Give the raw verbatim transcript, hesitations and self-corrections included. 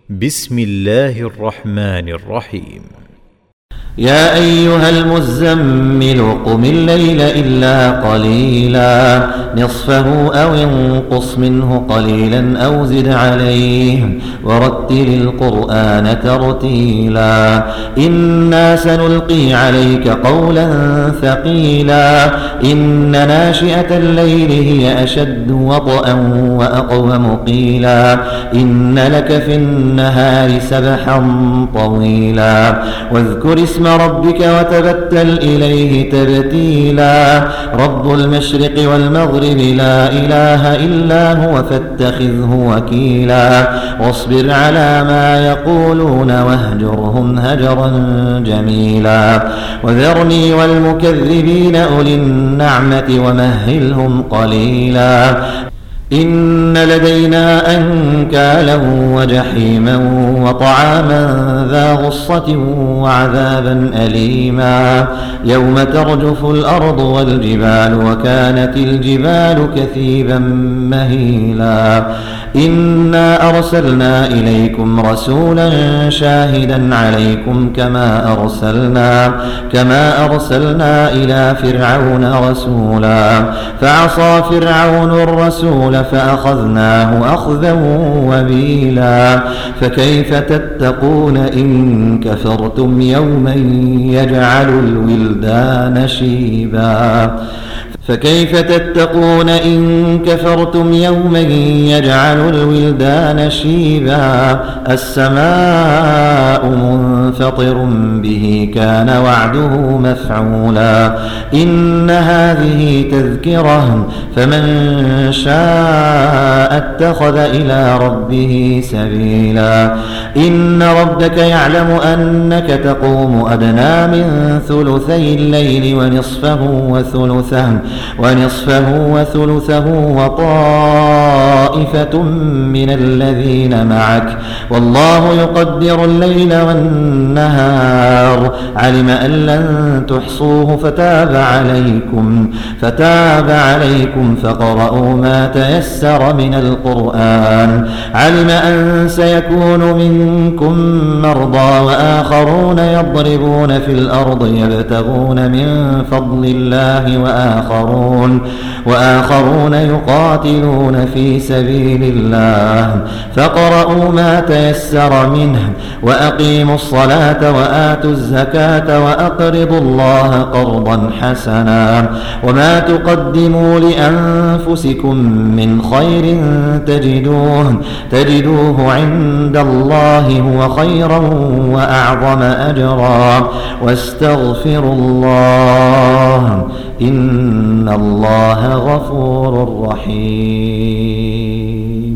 بسم الله الرحمن الرحيم. يا أيها المزمل قم الليل إلا قليلا نصفه أو انقص منه قليلا أو زد عليه ورتل القرآن ترتيلا إنا سنلقي عليك قولا ثقيلا إن ناشئة الليل هي أشد وطئا وأقوم قيلا إن لك في النهار سبحا طويلا واذكر اسم ربك وتبتل إليه تبتيلا رب المشرق والمغرب لا إله إلا هو فاتخذه وكيلا واصبر على ما يقولون واهجرهم هجرا جميلا وذرني والمكذبين أولي النعمة ومهلهم قليلا إن لدينا أنكالا وجحيما وطعاما ذا غصة وعذابا أليما يوم ترجف الأرض والجبال وكانت الجبال كثيبا مهيلا إنا أرسلنا إليكم رسولا شاهدا عليكم كما أرسلنا كما أرسلنا إلى فرعون رسولا فعصى فرعون الرسول فأخذناه أخذا وبيلا فكيف تتقون إن كفرتم يوما يجعل الولدان شيبا فكيف تتقون إن كفرتم يوما يجعل الولدان شيبا السماء منفطر به كان وعده مفعولا إن هذه تذكرة فمن شاء اتخذ إلى ربه سبيلا إن ربك يعلم أنك تقوم أدنى من ثلثي الليل ونصفه وثلثه ونصفه وثلثه وطائفة من الذين معك والله يقدر الليل والنهار علم أن لن تحصوه فتاب عليكم فتاب عليكم فاقرؤوا ما تيسر من القرآن علم أن سيكون منكم مرضى وآخرون يضربون في الأرض يبتغون من فضل الله وآخرون وآخرون يقاتلون في سبيل الله فاقرؤوا ما تيسر منه وأقيموا الصلاة وآتوا الزكاة وأقرضوا الله قرضا حسنا وما تقدموا لأنفسكم من خير تجدوه تجدوه عند الله هو خيرا وأعظم أجرا واستغفروا الله إن الله غفور رحيم.